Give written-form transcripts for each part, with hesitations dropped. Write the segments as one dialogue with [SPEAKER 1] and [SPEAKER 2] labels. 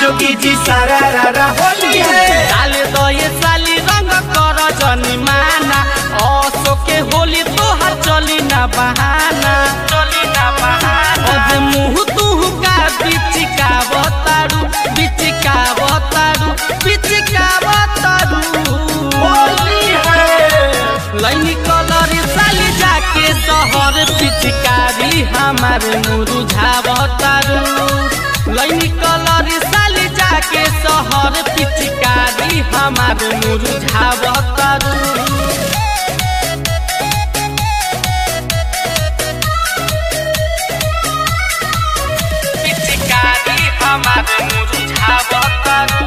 [SPEAKER 1] जोगी जी सारा रारा होली है।
[SPEAKER 2] डाले दो ये साली रंग कर जनी माना, ओसो के होली तोहर चली ना बहाना, चली ना बहाना। अबे मुँह तुह का बिचिका बतारू, बिचिका बतारू, बिचिका बतारू
[SPEAKER 1] होली है।
[SPEAKER 2] लाइनी कलर साली जाके शहर पिचकारी हमारे मुरुझा बतारू। लाइनी कलर साली जाके शहर पिचकारी हमारे मुरुझा बतारू। पिचकारी हमारे मुरुझा बतारू।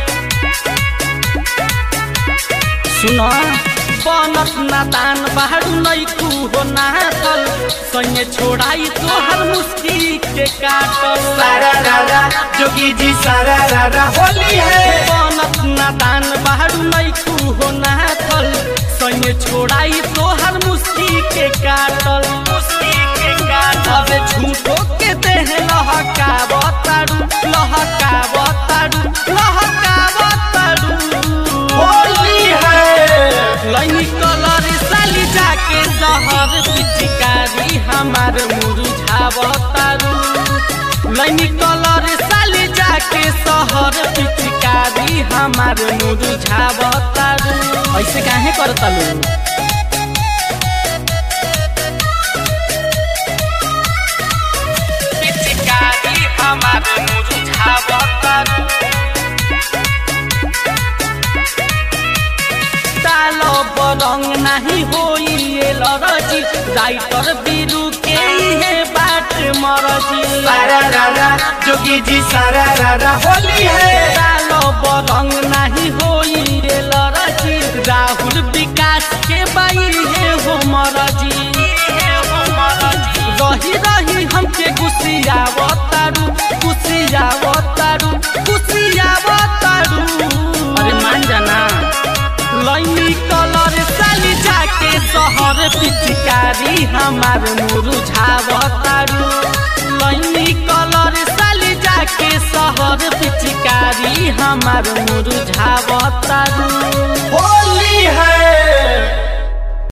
[SPEAKER 2] सुनो बनत नादान बाहरू नैकू हो नातल, सैन्य छोड़ाई तोहर मुस्की के काटल।
[SPEAKER 1] सारा रारा जोगी जी सारा रारा होली है।
[SPEAKER 2] बनत नादान बाहरू नैकू हो नातल, सैन्य छोड़ाई तोहर मुस्की के काटल, मुस्की के काटल। अबे झूठो के देह लहका बतारू, लहका बतारू, लहका बतारू
[SPEAKER 1] होली है।
[SPEAKER 2] लाइनी कलर साली जाके शहर पिचकारी हमार मुरुझा बतारू। लाइनी कलर साली जाके शहर पिचकारी हमार मुरुझा बतारू। ऐसे काहे करता लो? पिचकारी हमार मुरुझा बतारू। डालो बरंग नहीं होई ये लरजी, राइटर बीरू के है बाट मरजी।
[SPEAKER 1] सारा रारा जोगी जी सारा रारा होली है।
[SPEAKER 2] डालो बरंग नहीं होई ये लरजी, राहुल विकास के बाई है हो मरजी। रही रही हमके गुस्सिया बतारू, गुस्सिया बतारू, गुस्सिया बतारू। अरे मान जाना। लाइनी कलर साली जाके शहर पिचकारी हमार मुरुझा बतारू। लाइनी कलर साली जाके शहर पिचकारी हमार मुरुझा बतारू।